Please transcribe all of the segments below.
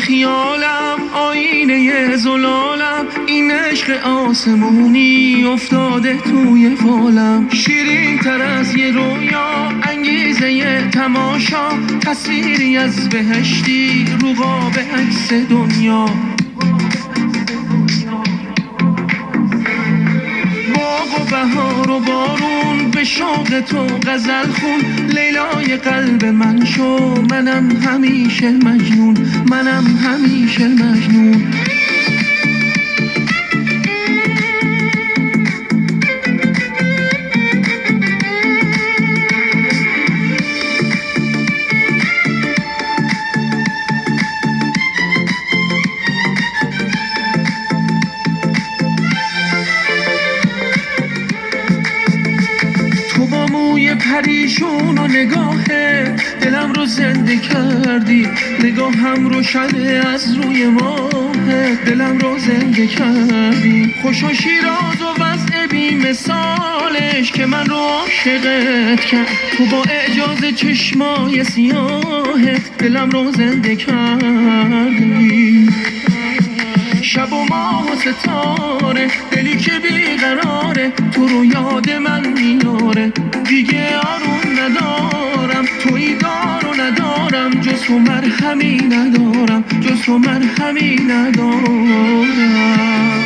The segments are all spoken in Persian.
خیالم آینه زلالم، این عشق آسمونی افتاده توی فالم. شیرین تر از یه رویا، انگیزه یه تماشا، تصویری از بهشتی رو قاب عکس دنیا. باغ و بهار و بارون به شوق تو غزل خون، لیلای قلب من شو، منم همیشه مجنون، منم همیشه مجنون. پریشون و نگاهه دلم رو زنده کردی، نگاهم روشنه از روی ماه، دلم رو زنده کردی. خوشا شیراز و وضع بی مثالش که من رو عاشقت کرد، تو با اعجاز چشمای سیاهت دلم رو زنده کردی. شب و ماه و ستاره، دلی که بیقراره، تو رو یاد من میاره. دیگه آروم ندارم، توی دار و ندارم، جز تو مرهمی ندارم، جز تو مرهمی ندارم.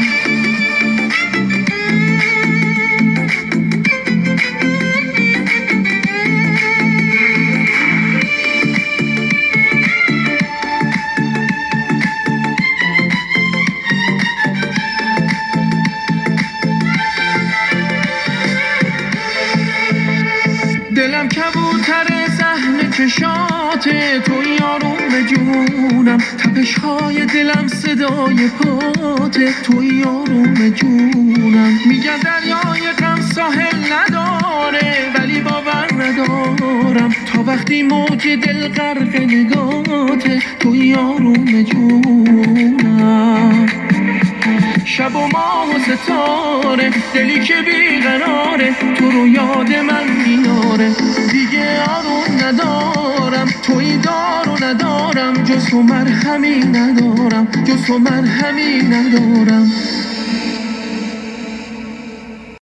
دلم کبوتر صحن چشاته، توی آروم جونم، تپش‌های دلم صدای پاته، توی آروم جونم. میگن دریای غم ساحل نداره، ولی باور ندارم تا وقتی موج دل غرق نگاته، توی آروم جونم. شب و ماه و ستاره، دلی که بیقراره، تو رو یاد من میاره. دیگه آروم ندارم، توی دار و ندارم، جز تو مرهمی ندارم، جز تو مرهمی ندارم.